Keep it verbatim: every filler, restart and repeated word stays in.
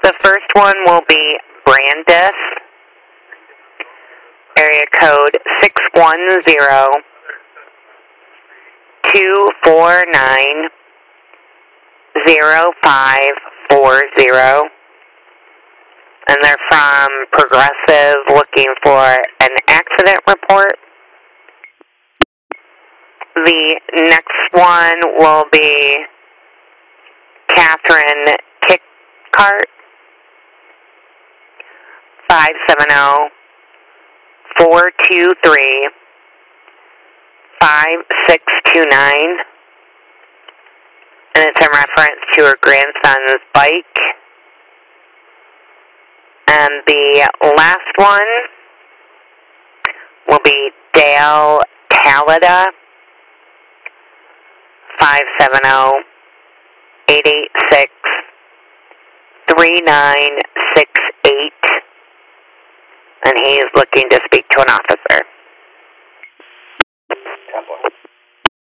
The first one will be Brandis, area code six one zero, two four nine, zero five four zero. And they're from Progressive, looking for an accident report. The next one will be Catherine Kickcart, five seven zero, four two three, five six two nine. And it's in reference to her grandson's bike. And the last one will be Dale Talida, five seven zero, eight eight six, three nine six eight. And he is looking to speak to an officer.